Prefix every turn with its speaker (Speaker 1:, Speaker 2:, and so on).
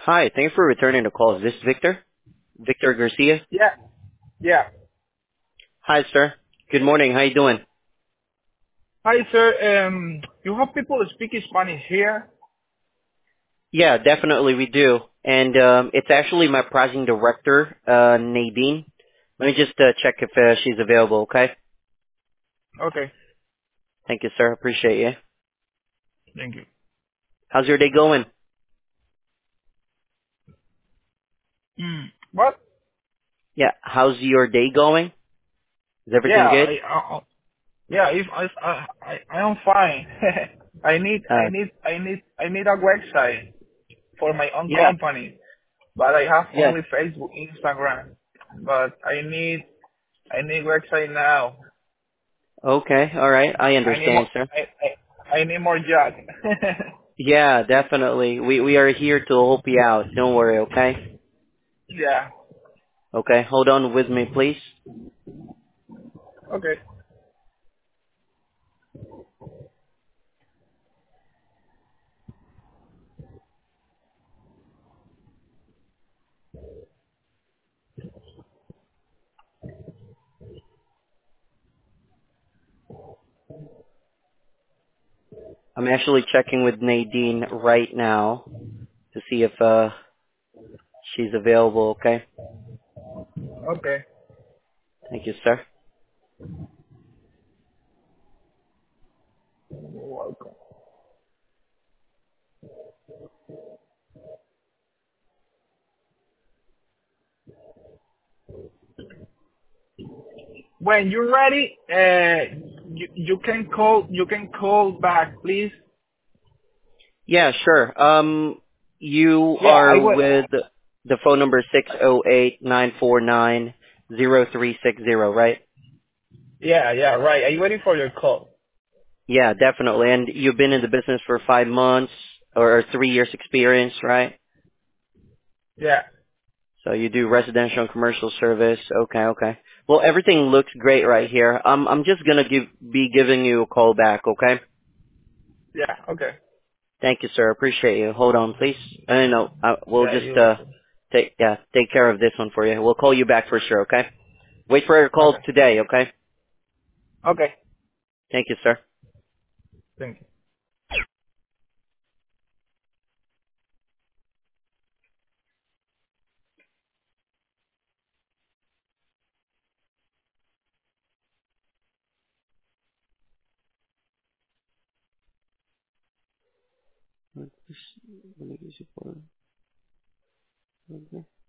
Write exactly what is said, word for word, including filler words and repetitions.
Speaker 1: Hi, thanks for returning the call. Is this Victor? Victor Garcia?
Speaker 2: Yeah, yeah.
Speaker 1: Hi, sir. Good morning. How you doing?
Speaker 2: Hi, sir. Um, you have people who speak Spanish here?
Speaker 1: Yeah, definitely we do. And um, it's actually my pricing director, uh, Nadine. Let me just uh, check if uh, she's available, okay?
Speaker 2: Okay,
Speaker 1: Thank you, sir. Appreciate you.
Speaker 2: thank you.
Speaker 1: How's your day going?
Speaker 2: Mm. What?
Speaker 1: Yeah, how's your day going? Is
Speaker 2: Yeah,
Speaker 1: everything good?
Speaker 2: I, I, I yeah, if I, I, I, I am fine. I need, I
Speaker 1: Uh,
Speaker 2: need, I need, I need a website for my own
Speaker 1: yeah,
Speaker 2: company, but I have
Speaker 1: yeah.
Speaker 2: only Facebook, Instagram. But I need, I need website now.
Speaker 1: Okay, all right. I
Speaker 2: I need more,
Speaker 1: understand, sir.
Speaker 2: I, I, I need more job.
Speaker 1: Yeah, definitely. We we are here to help you out. Don't worry, okay?
Speaker 2: yeah.
Speaker 1: Okay, hold on with me, please.
Speaker 2: Okay.
Speaker 1: I'm actually checking with Nadine right now to see if uh she's available, okay?
Speaker 2: Okay.
Speaker 1: Thank you, sir.
Speaker 2: You're welcome. When you're ready, uh, you, you can call, you can call back, please.
Speaker 1: Yeah, sure. Um you
Speaker 2: Yeah, I
Speaker 1: are
Speaker 2: will.
Speaker 1: with the phone number six oh eight, nine four nine, zero three six zero, right?
Speaker 2: Yeah, yeah, right. I'm waiting for your call.
Speaker 1: Yeah, definitely. And you've been in the business for five months or three years experience, right?
Speaker 2: Yeah,
Speaker 1: So you do residential and commercial service. Okay, okay. Well, everything looks great right here. Um, I'm just gonna give be giving you a call back, okay?
Speaker 2: yeah, okay.
Speaker 1: Thank you, sir. Appreciate you. Hold on, please. I know. Uh, we'll
Speaker 2: Yeah,
Speaker 1: just
Speaker 2: you're
Speaker 1: uh
Speaker 2: welcome.
Speaker 1: take yeah take care of this one for you. We'll call you back for sure. Okay. Wait for your call
Speaker 2: Okay,
Speaker 1: today. Okay.
Speaker 2: okay.
Speaker 1: Thank you, sir.
Speaker 2: Thank you.
Speaker 1: Let me see for- okay.